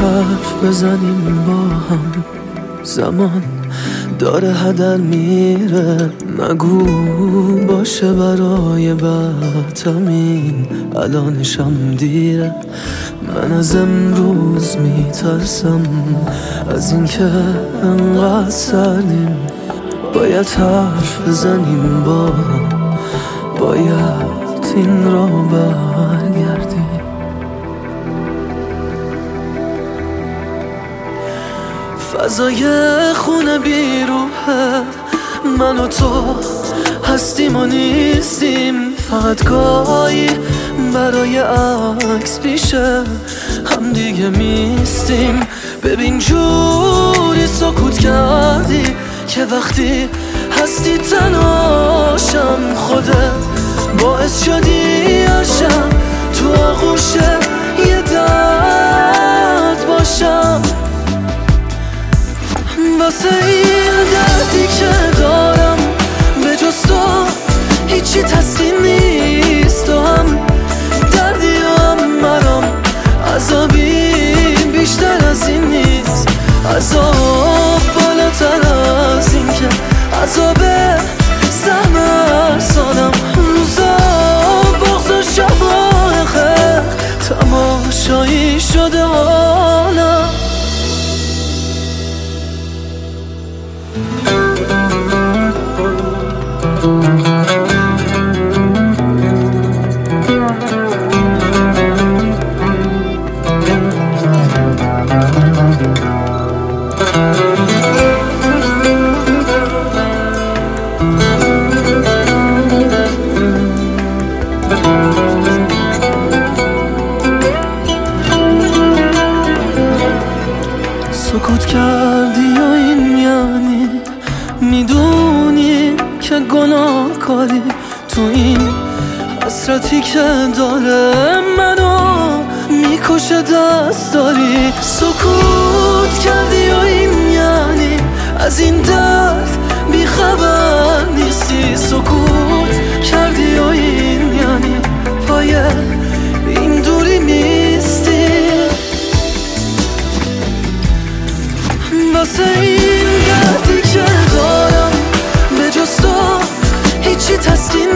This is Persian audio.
حرف بزنیم با هم، زمان داره هدر میره. نگو باشه برای بعدمی، الانشم دیره. من از امروز میترسم از اینکه انقدر سردیم. باید حرف بزنیم با هم، باید این را برگردیم. فضای خونه بیروحه، من و تو هستیم و نیستیم. فقط گاهی برای عکس پیشه هم دیگه میستیم. ببین جوری سکوت کردی که وقتی هستی تنهاشم. خودت باعث شدی عشقم تو آغوش یه درد باشم. واسه این دردی که دارم به جز تو هیچی تسکین نیست. تو هم دردی هم مرام، عذابی بیشتر از این نیست. عذاب بالاتر از این که عذاب سهم هر سالم. روزا بغض و شبای خیر تماشایی شده حالم. سکوت کردی یا این یعنی میدونی که گناه کاری تو این حسرتی که داره منو میکشه دست داری. سکوت کردی یا این یعنی از این درد بیخبر نیستی. سکوت کردی یا این یعنی پای این دوری میستی. واسه این دردی که دارم به جز تو هیچی تسکین